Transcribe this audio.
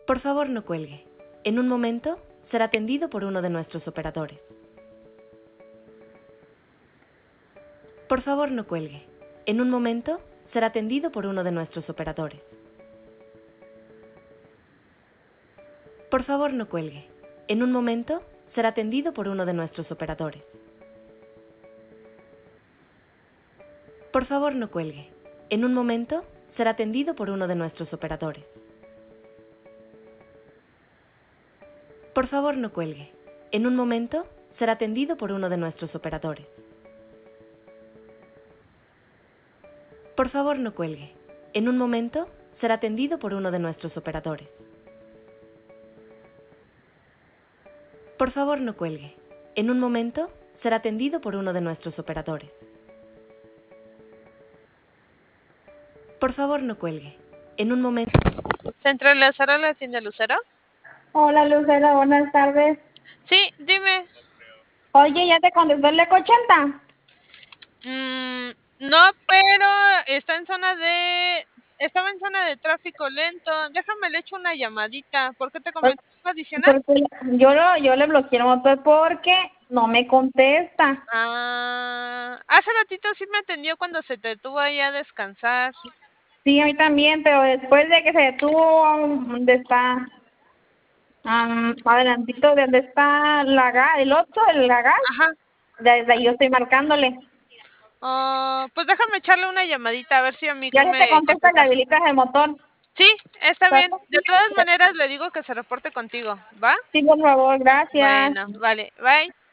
Por favor, no cuelgue. En un momento será atendido por uno de nuestros operadores. Por favor, no cuelgue. En un momento será atendido por uno de nuestros operadores. Por favor, no cuelgue. En un momento será atendido por uno de nuestros operadores. Por favor, no cuelgue. En un momento será atendido por uno de nuestros operadores. Por favor, no cuelgue. En un momento será atendido por uno de nuestros operadores. Por favor, no cuelgue. En un momento será atendido por uno de nuestros operadores. Por favor, no cuelgue. En un momento será atendido por uno de nuestros operadores. Por favor, no cuelgue. En un momento... Central Lázaro, la tienda Lucero. Hola Lucero, buenas tardes. Sí, dime. Oye, ¿ya te contestó el Eco 80? No, pero estaba en zona de tráfico lento. Déjame le echo una llamadita. ¿Por qué te comento adicional? Porque yo le bloqueé el motor porque no me contesta. Hace ratito sí me atendió cuando se te detuvo ahí a descansar. Sí, a mí también, pero después de que se detuvo, ¿dónde está? Adelantito de donde está el 8, el gas. Ajá. Desde ahí yo estoy marcándole. Pues déjame echarle una llamadita a ver si a mí Ya que se te me contesta, le contesta. habilitas el motor. Sí, está bien. De todas Sí, maneras le digo que se reporte contigo, ¿va? por favor, gracias. Bueno, vale, bye.